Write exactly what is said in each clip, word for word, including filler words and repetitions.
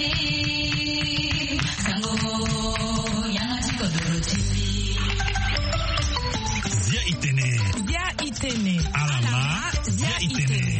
Zia Itene. Zia Itene. Alama. Zia Itene.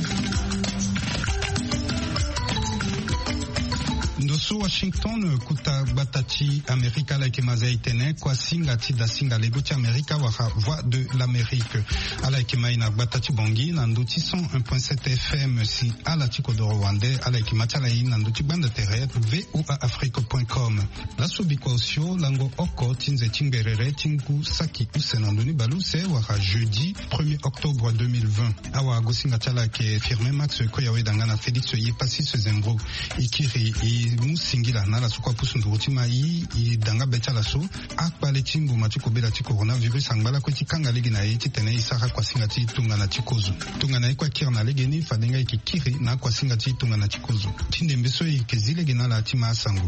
Ndoso Washington kuta batati Amerika la kemaza itene kwa singa tida singa legoti Amerika waka voix de l'Amérique ala kema ina batati bongi na ndoti cent un point sept F M si ala tiko do Rwanda ala kema tala ina ndoti banda terrestre v o a afrique point com la subikwa osio lango oko tinze timberere tinku saki usenandoni baluse waka jeudi premier octobre deux mille vingt awa gosinga tala ke firme Max Koyawe dangana Félix Yepasi Sezembro ikiri i musingila na la sukwa pusu ndurutima yi i danga becha la so akpale timbu matiko bela ti coronavirus angbala ko ti kanga legi na ye ti tene isaka kwa singa ti tunga na tikozo tunga na kwa kir na legi ni fadenga ikikiri na kwa singa ti tunga na tikozo tinde mbeso ikezile gina la ti masango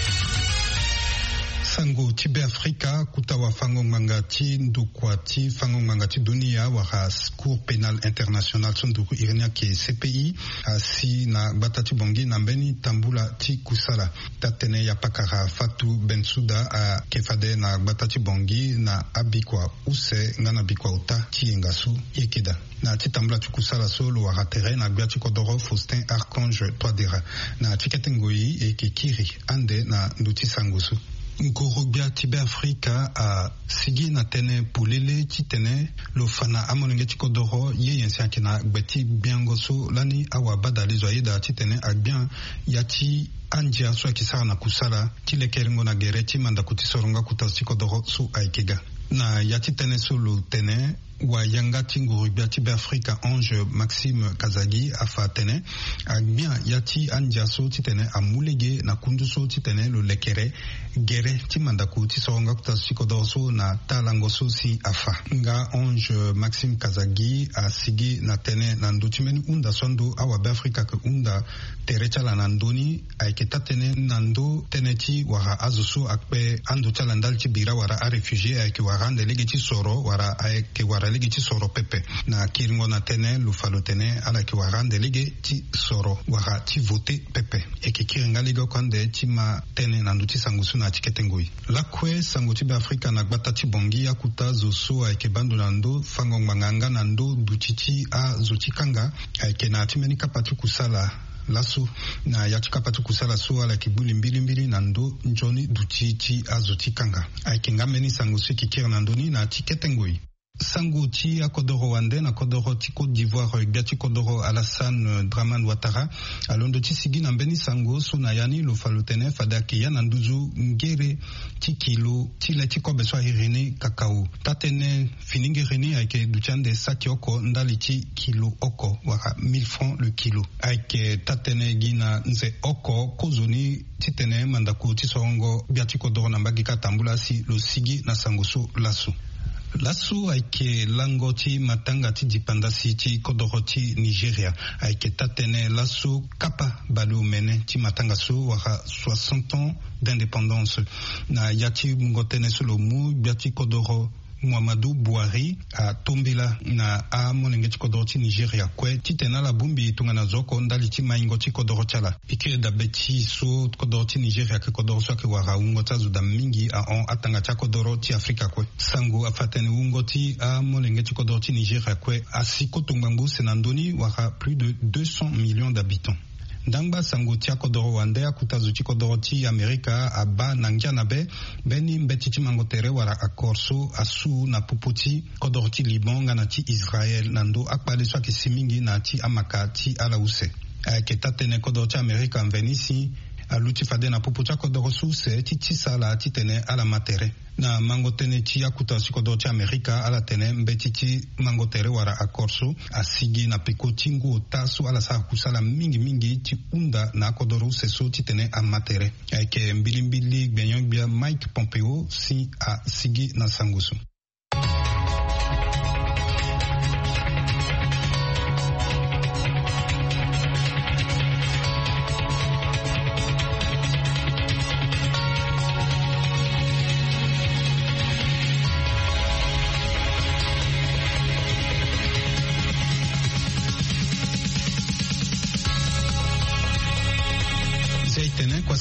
sango tibe Afrika kutawa fango mangati ndukwati fango mangati dunia waka cour pénal international sonduku irenia ke C P I asi na batati bongi na mbeni tambula ti kusala tatene ya pakara Fatou Bensouda a kefade na batati bongi na abikwa use ngana bikwa uta ti engasu yekeda na ti tambula ti kusala solo waka tere na gbiati kodoro Faustin Archange Toadera na tiketengoi e kikiri ande na nduti sangosu Ngorobia tibe Afrika a sigi na tene pulele ti tene lo fana amonenge ti kodoro ye yensi ake na gbeti biangoso lani awa bada lezo ayeda ti tene agbian ya ti anjia so aki sara na kusala ti lekeringo na gere ti manda kuti soronga kuta ti kodoro so aikega na ya ti tene so lo tene wa yanga tingurubia tibe Afrika Ange Maxime Kazagi afa tene agbia yati anja so titene amulege na kunduso titene lo lekere gere timandaku tisonga kutashikodo so na talango so si afa nga Ange Maxime Kazagi asigi na tene na ndutimeni unda sondo awa be Afrika ke unda terechala na ndoni aiketa tene nando teneti wara azuso akpe ando chalandal tibira wara a refugee aike warande legeti soro wara aike wara lege ti soro pepe na kiringo na tene lufalo tene ala ki warande lege ti soro wara ti vote pepe e ki kiringa lege kwande ti ma tene na nduti sangusu na tiketengoi la kwe sango ti be Afrika na gbata ti bongi ya kuta zo so aike bandu na ndo fango nganga na ndo dutiti a zotikanga aike na timeni kapati kusala laso na yatu kapatu kusala so ala kibuli mbili mbili na ndo njoni dutiti a zotikanga aike ngameni sangusu kikira na ndoni na tiketengoi sango ti akodoro wande na kodoro ti Côte d'Ivoire gati kodoro Alassane Dramane Ouattara alondo ti sigi na mbeni sango so na yani lo falotene fadaki ya na nduzu ngere ti kilo ti le ti kobe so hirene kakao tatene fininge rene ake duchande saki oko ndali ti kilo oko waka mille francs le kilo ake tatene gina nze oko kozoni ti tene mandaku ti songo biati kodoro na mbagi katambula si lo sigi na sango so laso lasu aike lango ti matanga ti dipandasi ti kodoro ti Nigeria aike tatene lasu kapa balu mene ti matanga so waka soixante ans d'indépendance na yati ngotene solo mu biati kodoro Muhammadu Buhari a tombela na a monenge ti kodoro ti Nigeria kwe ti tena la bumbi tunga na zoko ndali ti maingo ti kodoro chala ikiri da beti so kodoro ti Nigeria ke kodoro so ke wara ungo ta zuda mingi a on atanga ti kodoro ti Afrika kwe sango afatene ungo ti a monenge ti kodoro ti Nigeria kwe asiko tongbangu senandoni wara plus de deux cents millions d'habitants. Dangba sango tia kodoro wande akutazu ti kodoro ti Amerika aba nangia na be beni mbeti ti mangotere wara akorso asu na pupoti kodoro ti Liban ngana ti Israel nando akpale so ki simingi na ti amaka ti alause ake tatene kodoro ti Amerika mvenisi aluti fade na pupoti kodoro su se ti tisala ti tene ala matere na mangotene ti akuta si kodoro ti Amerika ala tene mbeti ti mangotere wara akorso asigi na peko tingu taso ala sa kusala mingi mingi ti unda na kodoro seso ti tene a matere ake mbili mbili gbenyon bia Mike Pompeo si a sigi na sangusu.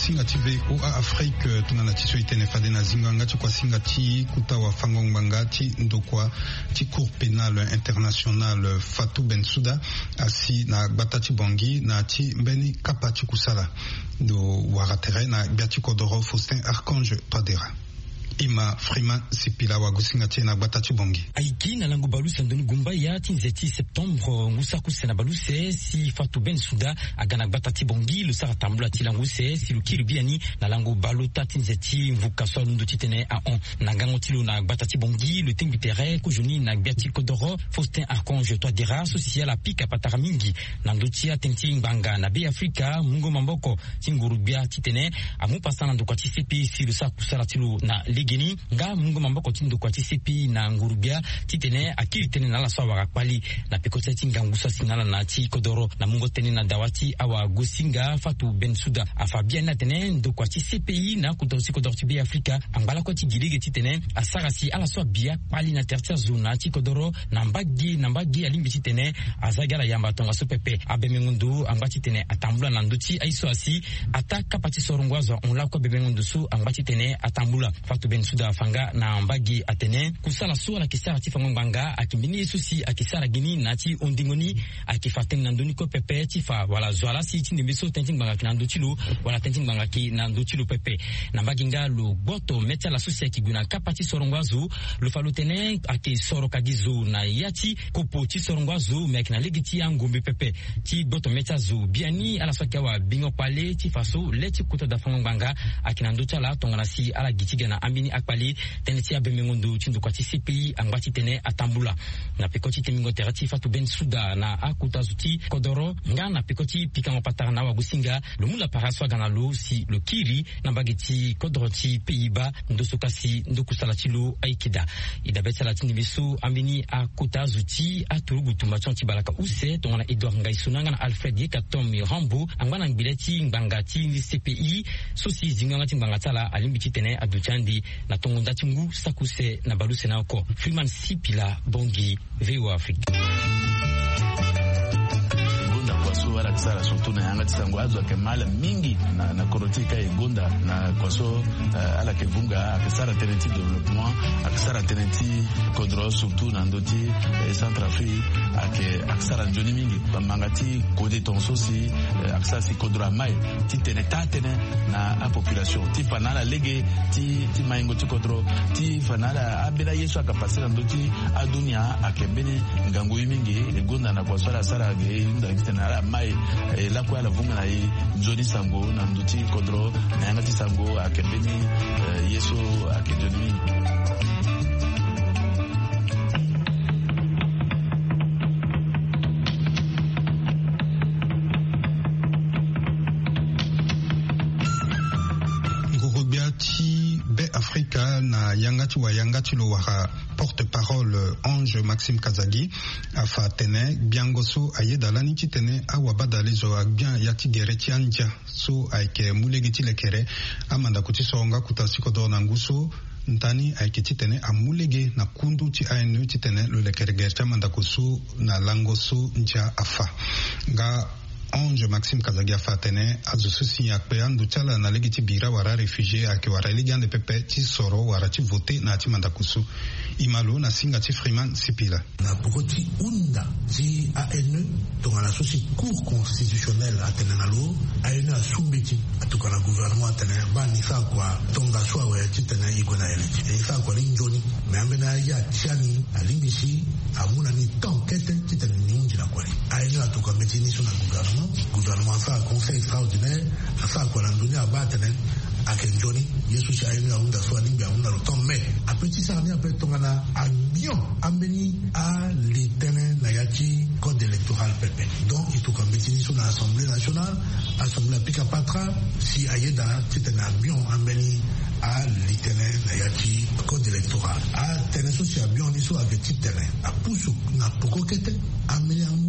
singati ve o a Afrique tunana tiso itene fade na zinganga ti kwa singati kutawa fangong mangati ndokwa ti cour pénal international Fatou Bensouda asi na batati bongi na ti mbeni kapati kusala do waratere na Biati Kodoro Faustin Archange Twadera. Ima Freeman Sipila wa Gusingatie na Batati Bongi. Aiki na lango baluse ndoni gumba ya tinzeti septembre ngusa kusena baluse si Fatou Bensouda agana Batati Bongi le sara tambula tilanguse si lukiri biani na lango balota tinzeti mvuka so ndu titene a on na ngango tilo na Batati Bongi le tingitere ko joni na Biati Kodoro Faustin Archange Twadera social apika patara mingi na ndutia tenti nganga na Be Africa mungo mamboko tinguru bia titene amu pasana ndo kwa tisepi si le sara kusala tilo na gini nga mungu mamboko tindo kwa tisepi na ngurubia titene akili tene na la sawa kwali na pekota tinga ngusa sinala na ti Kodoro na mungo tene na dawati awa Gosinga Fatou Bensouda afabia na tene ndo kwa tisepi na kudosi Kodoro ti Be Africa ambala kwa tigilege titene asarasi ala sawa bia kwali na tertia zona ti Kodoro na mbagi na mbagi alimbi titene azagala yamba tonga sopepe abemengundu amba titene atambula na nduti aiso asi ataka pati sorongwazo on la kwa bemengundu su amba titene atambula Fatou Bensouda fanga na mbagi atene kusala suala kisara ti fango mbanga akimbini susi akisara gini nati ondingoni akifaten nandoni ko pepe ti fa wala zwala si ti ndembeso tenting mbanga kinando tilo wala tenting mbanga ki nando tilo pepe na mbagi nga lo boto metia la susi akiguna kapati sorongwazo lo falutene ake soro kagizo na yati kopo ti sorongwazo me akina legiti ngombe pepe ti boto metia zo biani ala swakia wa bingo pale ti faso leti kuto da fango mbanga akinando tala tongana si ala gitiga na ambini akpali teneti ya bemengundu chindu kwa C P I angwati tene atambula na pekoti temingo terati Fatou Bensouda na akuta zuti Kodoro nga na pekoti pikango patara na wagusinga lumula paraswa ganalo si lokiri na bageti Kodoro ti Pays-Bas ndosokasi ndokusala chilo aikida idabetsa la tindi bisu ambini akuta zuti aturugu tumachon ti balaka use tongana Edouard Ngaisunanga na Alfred Yekatom Rambo angwana ngbileti ngbangati C P I sosi zinganga ti ngbangata alimbi tene aduchandi na tongonda tingu sakuse na baluse na oko Freeman Sipila Bongi V O Afrique. Kwaso wala kisara surtout na yanga tisango azo akemala mingi na na korotika egonda na kwaso uh, ala kevunga akisara tenenti development akisara tenenti Kodoro surtout na ndoti eh, Centrafrique ake akisara njoni mingi bamangati kode tonso si uh, akisara si Kodoro mai ti tene tatene na a population ti panala lege ti ti maingo ti Kodoro ti fanala abela yesu akapasira ndoti adunia akembene ngango mingi egonda na kwaso ala sara ge nda na mai la kwa la vunga na i njoni sango na nduti Kodoro na yanga ti sango akembeni yeso akejoni Ngurubiati Be Africa na yangati wa yangati lo wara porte-parole Ange Maxime Kazagi afa tene biangoso ayedalani ti tene awabadale zo agbian yati gereti anja so aike mulegiti lekere amanda kuti songa kutasi Kodoro na nguso ntani aike ti tene amulege na kundu ti ainu ti tene lo lekere gereti amanda kusu na langoso nja afa nga Ange Maxime Kazagi afatene azususi yakpe andu chala na legiti bira wara réfugié ake wara ligande pepe ti soro wara ti vote na ti mandakusu imalo na singa ti Freeman Sipila na pokoti unda ti A N E tonga na sosi cour constitutionnelle atene na lo A N E asumbeti atuka na gouvernement atene bani sa kwa tonga swa we ti tene igona eleti e sa kwa linjoni me ambena ya tiani alimbisi amuna ni tonkete ti tene ninji na kwali A N E atuka metini so na gouvernement gouvernement ça conseil extraordinaire ça quoi la donner à battre à Kenjoni yesu si ayo aunda so alimbi aunda lo ton mais après ça ni après tongana abion ameni à l'éternel na yati code électoral pepe donc il faut qu'on metini sur l'Assemblée nationale assemblée pika patra si ayeda c'était un avion ameni à l'éternel na yati code électoral à teneso si abion ni so avec terrain à pousso na pokokete ameni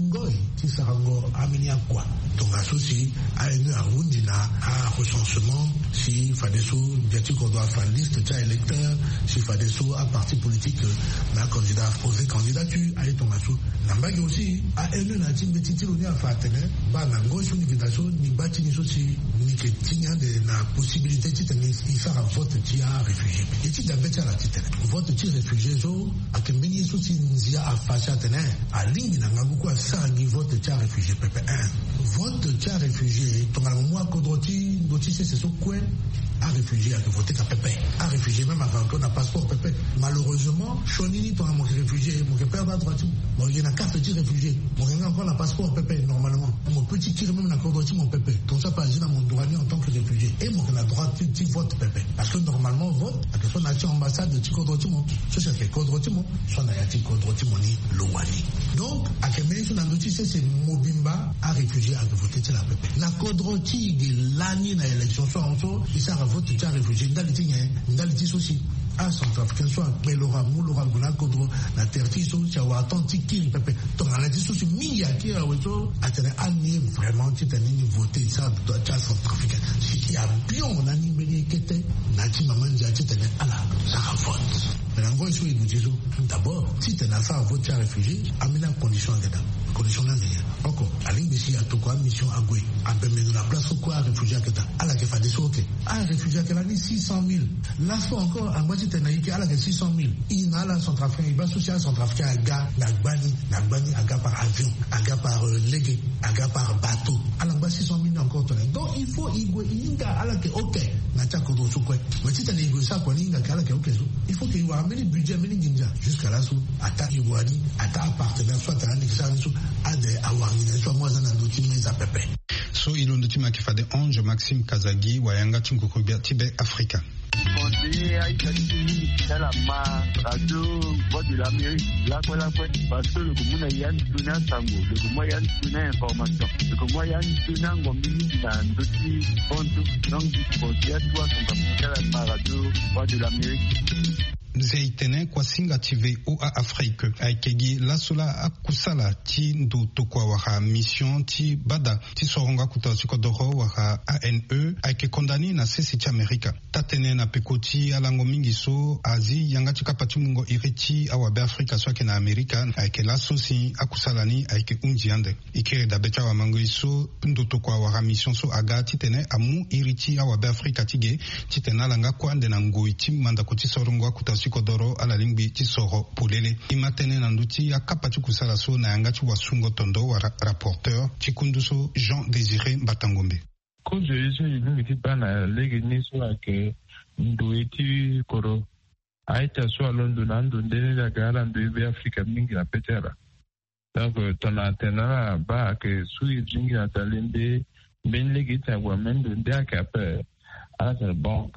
ngoi ti sarango amenia kwa tonga sosi a enu arundi na a recensement si fadeso biati ko doit faire liste ta électeur si fadeso a parti politique na candidat poser candidature a tonga so nambagi aussi a enu na timbe titilo ni afatene ba na ngoi so ni vidaso ni bati ni sosi ni ke tinya de na possibilité titene il fera vote ti a réfugié et ti d'abeta la titene vote ti réfugié so a kembeni sosi nzia a fasha tene a lingi na ngabuko a sangi vote ti a réfugié P P un vote ti a réfugié tonga na moi kodoti doti c'est ce quoi a réfugié a voté ka P P a réfugié même avant qu'on a passeport P P malheureusement chonini tonga mon réfugié mon père va droit bon il y a une carte de réfugié mon gars encore la passeport P P normalement mon petit tire même la kodoti mon P P donc ça pas dans mon droit en tant que réfugié et mon a droit tu vote P P parce que normalement vote à que son nation ambassade de tikodoti mon ce c'est que kodoti mon son a yati kodoti mon ni lowani donc à que mais sur la notice c'est Mobimba a réfugié a voté la P P la kodoti de l'année na élection soit en so il ça vote tu as réfugié dans les tignes dans les tis aussi à Centrafricain soit Belora Moulora Guna Kodro la terre so tu as attendu qui P P donc la tis aussi mi a qui a weto a tene année vraiment tu t'as ni voter ça doit être Centrafricain si il y a bien on a ni mené qui était nati maman déjà tu t'es à la ça vote mais en gros il nous dit d'abord si tu n'as pas voté à réfugié amène en condition dedans condition là encore à l'ingénieur à tout quoi mission à Goué à Bemenou la place quoi réfugié que t'as à la que fait des sauts à réfugié que la ni six cent mille là fois encore à moitié t'es naïque à la que six cent mille il n'a la Centrafricain il va soucier à Centrafricain à gars Nagbani Nagbani à gars par avion à gars par légué à gars par bateau à la bas six cent mille encore donc il faut il il à la que ok n'a pas qu'on doit quoi mais si t'as négocié ça quoi il n'a qu'à la que ok il faut qu'il y ait un mini budget mini ninja jusqu'à là sous attaque Ivoani attaque partenaire soit t'as un exemple à des awangine soit moi en outil mais à pépé so ilondo tima kifade Ange Maxime Kazagi wayanga tinkukubia tibe Africa Conseiller Aïkati, Salama, Radio, Voix de l'Amérique, la quoi la quoi, parce que le commun Yann Tuna Sango, le commun Yann Tuna Information, le commun Yann Tuna Ngomini, dans d'autres comptes, donc du conseiller, toi, son capital, Radio, Voix de l'Amérique. Zeitene kwa singa tive o a Afrique aikegi la sola akusala ti ndo tokwa waha mission ti bada ti soronga kuta sikodoro waha A N E aike kondani na sesi ti Amerika tatene na pekoti alango mingi so azi yanga ti kapati mungo iriti awabe Afrika so ake na Amerika aike la sosi akusala ni aike unji ande ikere da becha wa mango iso ndo tokwa waha mission so aga ti tene amu iriti awabe Afrika tige ti tena langa kwa ande na ngoi ti manda koti soronga kuta sikodoro ala lingbi ti soro polele imatene na nduti ya kapati kusala so na yanga ti wasungo tondo wa ra rapporteur ti kunduso Jean Désiré Batangombe ko je je lingi ti bana legi ni so ake ndo eti koro aita so alondo na ndo ndene la gara ndo ibe Afrika mingi na petera donc tona tenara ba ke sui jingi na talende ben legi ta wa mendo ndaka pe alors bon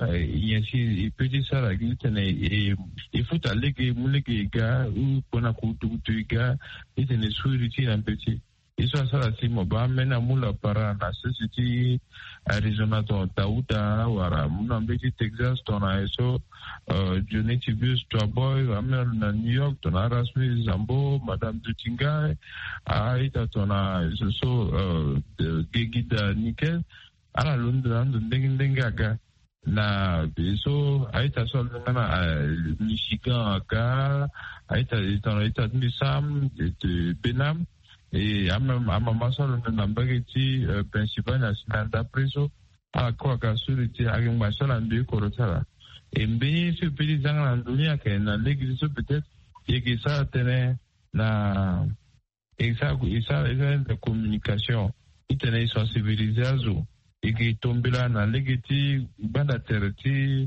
ici petit ça la guilde et il faut aller que mouleke gars ou pona kutu kutu gars et ne souriti un petit ils sont ça la simo ba mena mula para na society Arizona to tauta wara muna mbeti Texas to na eso Unity Bus to boy amer na New York to na Rasmus Zambo Madame Dutinga aita to na so gegida nickel ala London ndenge ndenge aga na so aita so ngana Michigan aga aita ita ita ni sam de Benam et ama ama masolo na mbageti principal national d'apreso a kwa ka suriti agi masolo ndio korotala et mbeni ce petit zanga ndunia ke na l'église peut-être et que ça tenait na et ça et ça de communication itene sensibiliser et qui tombe là na legeti banda terti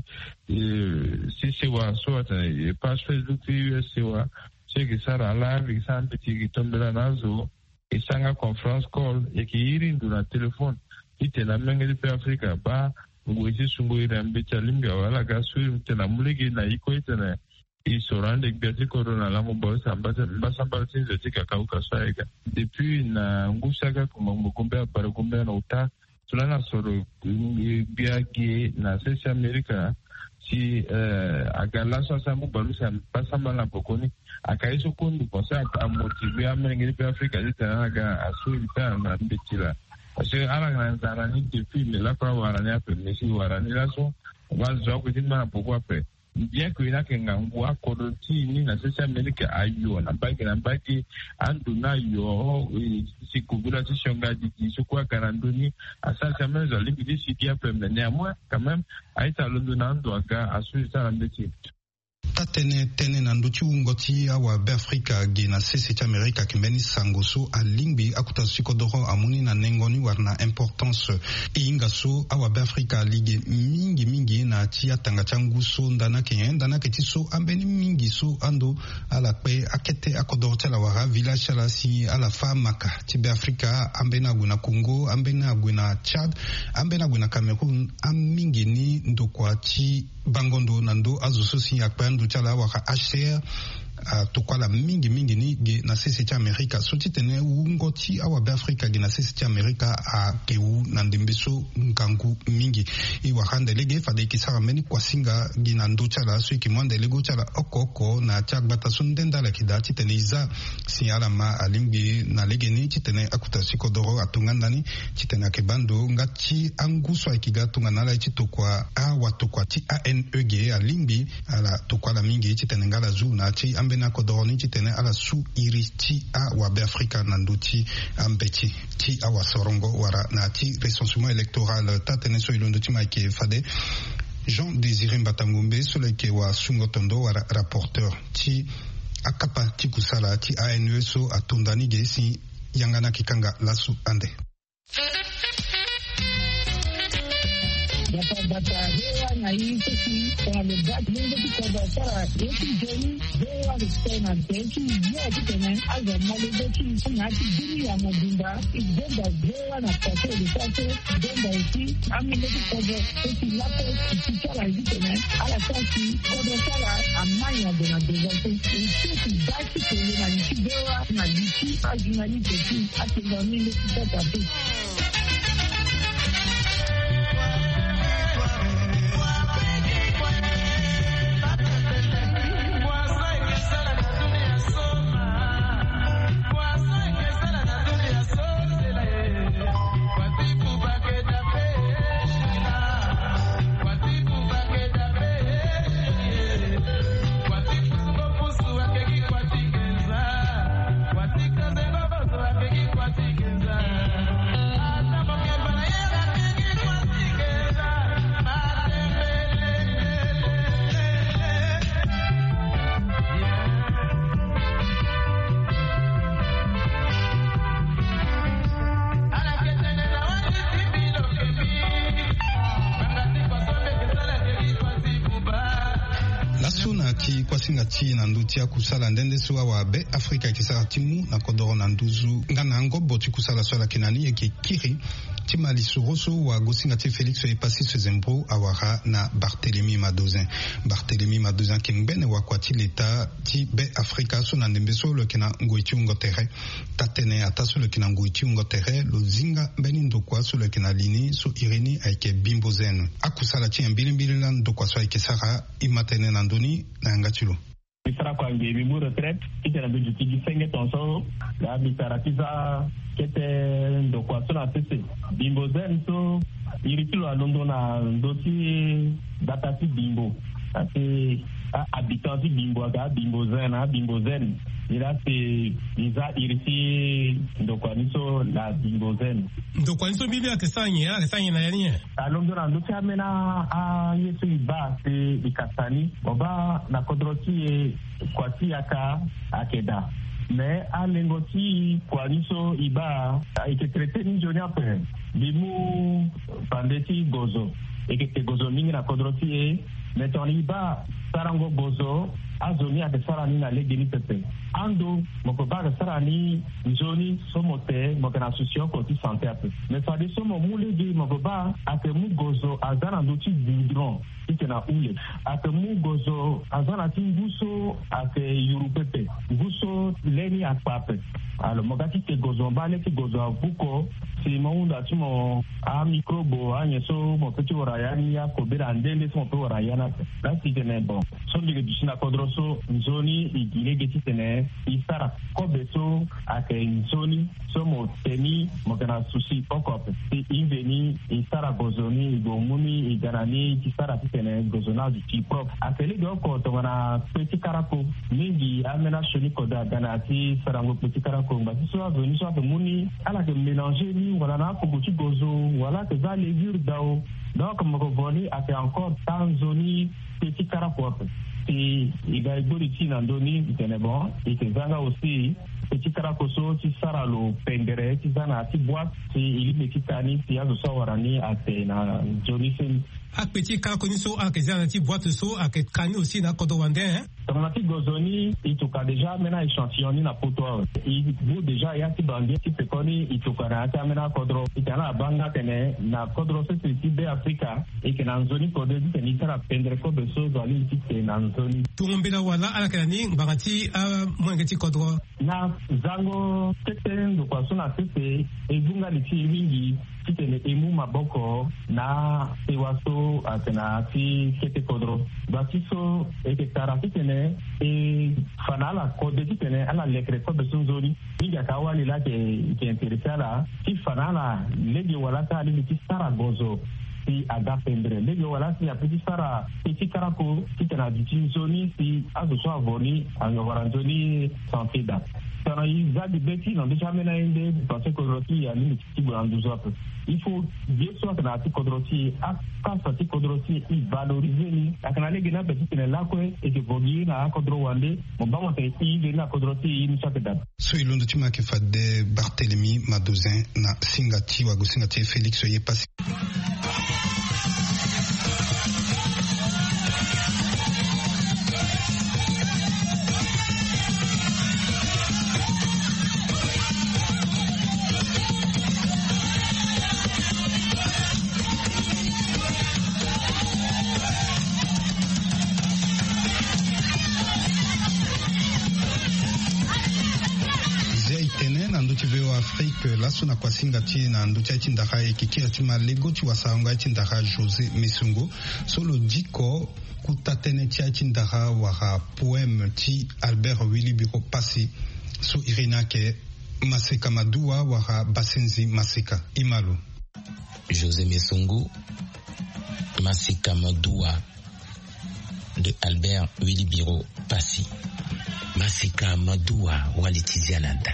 si c'est wa soit et pas Facebook c'est wa c'est que ça là avec ça petit qui tombe là nazo et ça nga conference call et qui iri nduna téléphone itela mengeli pe Afrika ba ngwezi sungo ira mbecha limga wala gasu tena mulegi na iko itena isorande gati corona la mbo samba samba tinze tika kauka saika depuis na ngusaka kuma mkombe para kumbe na uta tunana soro biagi na sesi Amerika si agala so samu balusa pasamba la pokoni akaiso kundu kwa sa motiver amengeli pe Afrika litana ga asu litana na mbetila parce que ala na zarani depuis mais la kwa warani ape mesi warani laso bazo ko tinma pourquoi pe bien que ina kenga ngwa kodoti ni na sasa Amerika ayo na baki na baki anduna yo sikubula sishonga diki sokwa karandoni asasa mezo libidi sikia pe mais moi quand même aita londona ndo aka asu ça mbeti tatene tene na nduchi ungoti awa Afrika gina sisi cha Amerika kimbeni sangoso alingbi akuta sikodoro amuni na nengoni warna importance ingaso awa Afrika lige mingi mingi na tia tanga changu so ndana ke ndana ke tiso ambeni mingi so ando ala pe akete akodoro tela wara village la si ala famaka tibe Afrika ambena guna Congo ambena guna Chad ambena guna Cameroon am mingi ni ndokwa chi bangondo nando azuso si akpandu chala waka H C R Uh, tukwala mingi mingi ni ge na sisi cha Amerika soti tene ungoti awa be Afrika ge na sisi cha Amerika a uh, keu na ndembeso nkangu mingi iwa hande lege fade kisara meni kwa singa ge na ndo chala sui ki mwande lego chala oko oko na chak bata sundenda la kida chitene iza si alama alimge na lege ni chitene akuta sikodoro atungandani chitene akebando ngati anguso ikiga tunganala chitokwa a watokwa ti A N E G alimbi ala tukwala mingi chitene ngala zu na chi ambena kodoroni chitene ala su iri ti a wabe Afrika nanduti ambeti ti a wasorongo wara na ti recensement électoral tatene so ilondo ti maike fade Jean Désiré Mbatangombe sole ke wa sungotondo wara rapporteur ti akapa ti kusala ti A N E so atondani gesi yangana kikanga lasu ande Data data hewa na hii sisi kwa lebati mungu kikoba sara yesu joni hewa listena teki ya kitene aza malebeti na hati dini ya mobimba igenda hewa na kase lisate genda isi amile kikoba sisi lapo kichala hitene ala kasi kodo sara amanya dena dezante isi dati kwenye na nisi hewa na nisi ajina nisi ati ngamile kitata tu ti na nduti kusala ndende suwa wa be Afrika kisara timu na kodoro na nduzu ngana ngobo ti kusala swala kinani yeke kiri ti mali suroso wa gosinga ti Félix e pasi se zembro awara na Barthélemy Madozin Barthélemy Madozin kingbene wa kwa ti leta ti be Afrika so na ndembe so lo kina ngoiti ngotere tatene ataso lo kina ngoiti ngotere lo zinga beni ndokwa so lo kina lini so irini aike bimbozen akusala ti mbili mbili lan ndokwa so aike sara imatene na ndoni na ngatilo Isara kwa ngebi mu retraite kitana do jiki senge tonso la bisara kiza kete ndokwa so na tese bimbo zen so iritilo alondo na ndoti datati bimbo ati habitant di bimbo aga bimbo zen na bimbo zen ila se iza iriti ndokwa niso la bimbo zen ndokwa niso bibi akesanye akesanye na yani alondo na ndoti amena a yesu iba se ikasani oba na kodroti kwa ti aka akeda mais alengoti kwa niso iba ike traité ni joni apre bimu pandeti gozo ike gozo mingi na kodroti e meton iba sarango gozo azoni ake sarani na legeni pepe ando moko ba sarani zoni somote moko na association ko ti santé ape mais fade somo mulegi moko ba ake mu gozo azana ndoti bidron ikena ule ake mu gozo azana ti nguso ake yuru pepe nguso leni akpape alo mogati ke gozo ba le ke gozo avuko si maunda timo a microbo a nyeso mo peti warayani ya kobera ndende so mo warayana la titene bon so dige dishina kodroso nzoni igilege titene isara kobeso ake nzoni so mo teni mo kana susi okope si inveni isara gozoni igomuni igarani isara titene gozona du prop akeli doko to wana peti karako mingi amena shoni koda gana ti sarango peti karako ba so aveni so muni ala ke mélanger ni wala na ko buti gozo wala que za levure dao donc mo ko voni ate encore tanzoni petit caracol et il va être ici dans doni c'est bon et que zanga aussi petit caracoso ti saralo pendere ti zana ti boîte ti ili mekitani ti azo sawarani ate na jonisen ak petit caraconiso ak zana ti boîte so ak kani aussi na kodo wande hein donc ti gozoni ituka déjà mena échantillon na poto il vous déjà ya ti bangi ti pekoni ituka na ta mena kodro itana banga tene na kodro se ti be Afrika et que na zoni kodo ti ni sara pendere ko beso zali ti na zoni tumbila wala ala kani bangati a mwangati kodro na zango tete ndo kwa sona tete ezunga liti mingi titene emu maboko na ewaso atena ti kete kodro batiso eke tara titene e fanala kode titene ala lekre kode sunzori mingi akawali la ke ke interesala ti fanala lege wala ta ali ti sara gozo si aga pendre lege wala si apeti sara petit karako titena di zoni si azo so avoni anga waranzoni santida sana iza de beti non déjà mena inde parce que roti ya ni ti branduzo apo il faut bien soit que na ti kodroti a quand ti kodroti i valoriser ni akana lege na beti tene la ko e ke vogi na kodro wande mo ba mo te i de na kodroti ni sakeda so ilondo ti ma ke fade Barthélemy Madozin na singati wa go singati Félix ye passé Afrique la sona kwa singati na nducha chindaha ekikira tima lego ti wasanga chindaha José Messungo solo diko kutatene tia chindaha waha poème ti Albert Willy Biro Passy so irina ke Maseka Madua waha Basenzi Maseka Imalo José Messungo Maseka Madua de Albert Willy Biro Passy Maseka Madua walitiziananda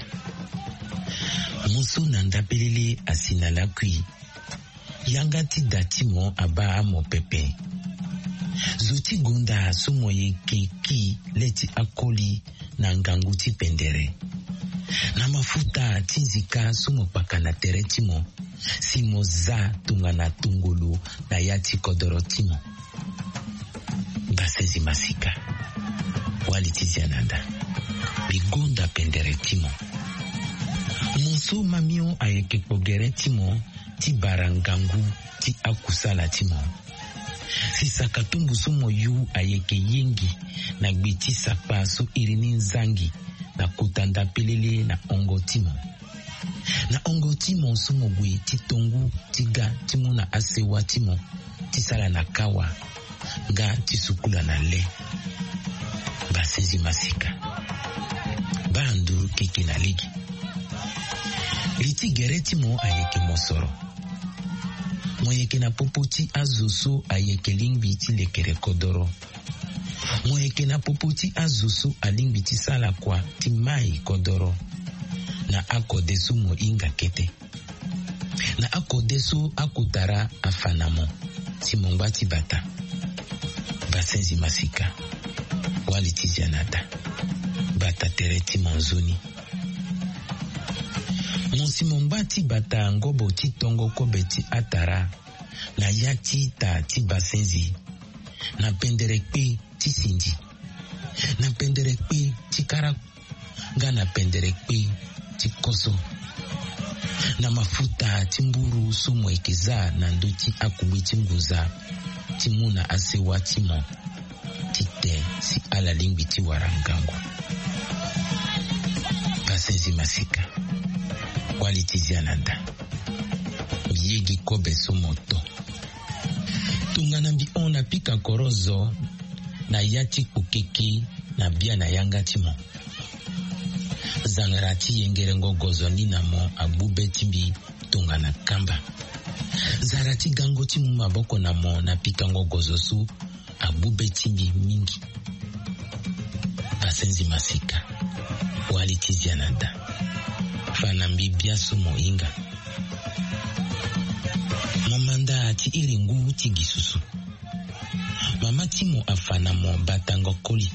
Musu nanda pelele asina la kui yangati datimo aba amo pepe zuti gunda sumoye keki leti akoli na nganguti pendere na mafuta tinzika sumo pakana teretimo simo za tungana tungulu na yati kodorotimo Basenzi Maseka walitiziananda bigunda pendere timo Monso mamio ayeke kogere timo ti barangangu ti akusala timo si sakatumbu sumo yu ayeke yengi na gbeti sakpa so irini nzangi na kutanda pelele na ongo timo na ongo timo sumo gwe ti tongu ti ga timo na asewa timo ti sala na kawa ga ti sukula na le Basenzi Maseka banduru keke na legi Liti gereti mo ayeke mosoro. Moyeke na popoti azoso ayeke lingbi ti lekere kodoro. Moyeke na popoti azoso alingbi ti sala kwa ti mai kodoro. Na akodeso mo inga kete. Na akodeso akutara afanamo ti mongba ti bata. Basenzi Maseka walitizianata. Bata tereti monzoni. Monsi mongba ti bata ngobo ti tongo kobe ti atara na yati ta ti Basenzi na pendere kpe ti sindi na pendere kpe ti kara nga na pendere kpe ti koso na mafuta ti mburu sumo ekeza na ndo ti akungbe ti nguza ti muna asewa ti mo ti te si ala lingbi ti warangangu Basenzi Maseka walitiziananda ligi kobe somoto tungana mbi ona pika korozo na yati kukiki na bia na yanga timo zangarati yengerengo gozo ninamo abube timbi tungana kamba zarati gango timu maboko namo na pika ngo gozo su abube timbi mingi Basenzi Masika Walitiziananda Fanambi Biasu Moinga Mamanda ati iringu tigisusu Mama Timo afanamo batango koli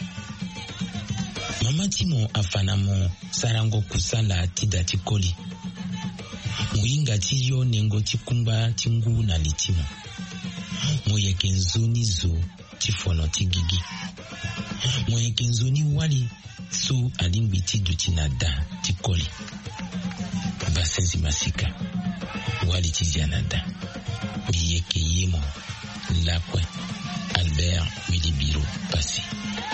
Mama Timo afanamo sarango kusala tidati koli Moinga tiyo nengo tikumba tingu na litimo Moyekenzuni zu tifono tigigi Moyekenzoni wali su alimbiti dutinada tikoli Basenzi Masika wali tizianada biyeke yemo lakwe Albert Wilibiro Pasi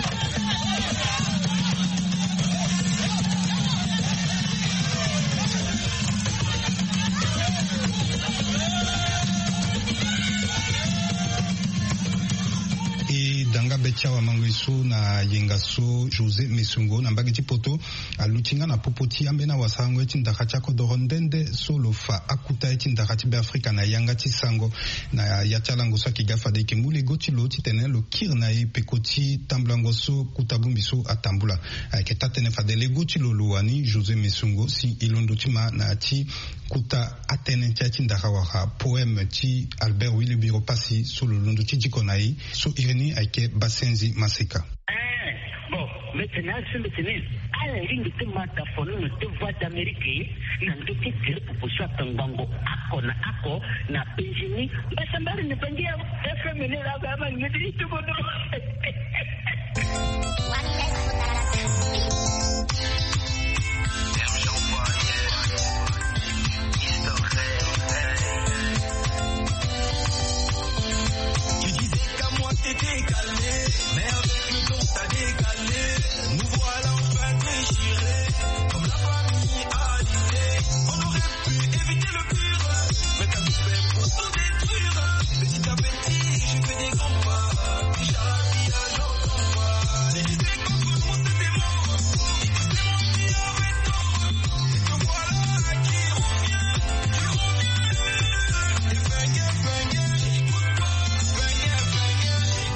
Chawa Manguisu na Yengaso Jose Mesungo na Mbagiti Poto alutinga na popoti ambena wasango etindaka chako dorondende solo fa akuta etindaka tibe Afrika na yangati sango na yatalango sa kigafa de kimule goti lo titene lo kirna e pekoti tamblango so kutabumbiso atambula aketa tene fa de le goti lo luani Jose Mesungo si ilondo tima na ti kuta atene tindaka wa poème ti Albert Wilibiro Pasi solo londo ti jikonai so ireni ake Basenzi Masika. Eh, bon, maintenant, c'est le tennis. À la ligne de Matafono, nous devons d'Amérique, nous devons tirer pour pousser à Tangango, Ako, na Ako, na Benjini, Bassambari ne peut dire, F M N là, Baba, il me dit tout le monde. T'étais calmé, mais avec le temps t'as décalé. Nous voilà enfin déchirés, comme la famille alliée. On aurait pu éviter le pire, mais t'as tout fait pour tout détruire. Petit à petit, j'ai fait des grands pas, déjà la vie à j'entends pas. J'ai dit c'est contre le monde des démons, et que c'est mon qui avait tort. Et que voilà qui revient, qui revient. Et fengue, fengue, j'écoute pas, fengue, fengue.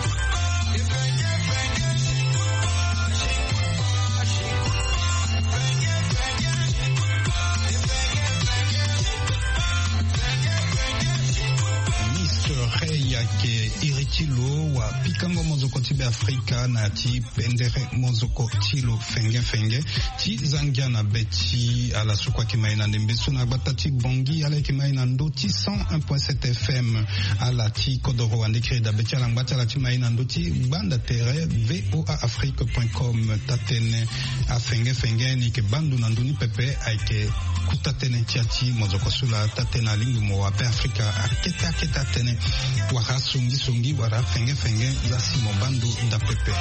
Yake iritilo wa pikango mozoko tibe Afrika na ti pendere mozoko tilo fenge fenge ti zangia na beti ala sukwa kimaina ndembeso na batati bongi ala kimaina ndoti cent un point sept F M ala ti kodoro wande kreda beti ala ngata ala timaina ndoti banda tere v o a afrique point com tatene a fenge fenge ni ke bandu na nduni pepe aike kutatene tiati mozoko sula tatena lingu mo wa pe Afrika aketa aketa tene wara sungi sungi wara fenge fenge za simo bandu da pepe.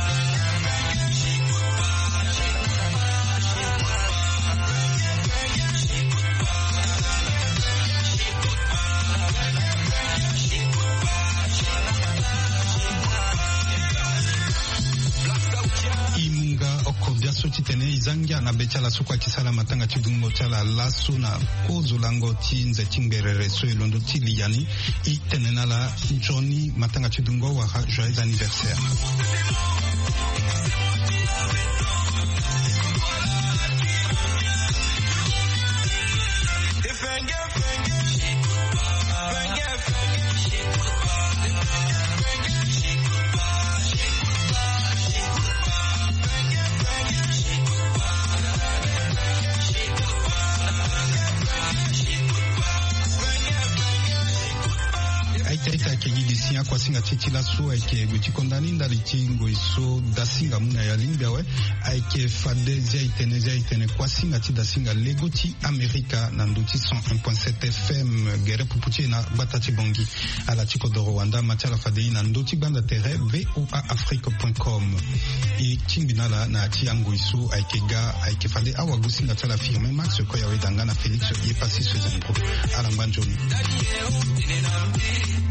Titene izangia na bechala sukwa kisala matanga chidungo chala lasu na kozo lango tinze timberere so ilondo tili yani itenena la Johnny matanga chidungo wa joyeux anniversaire. Sia kwa singa chichila so eke guchikondani ndali chingo iso dasinga muna ya limbiawe eke fadezia itenezia itene kwa singa chi dasinga legoti Amerika na nduti cent un point sept F M gere pupuchi na batati bongi ala chiko doro wanda machala fadei na nduti banda tere v o a afrique point com i chimbinala na chiango iso eke ga eke fade awa gusinga chala firme Max Koya wedanga na Felix ye pasi sezango alambanjoni.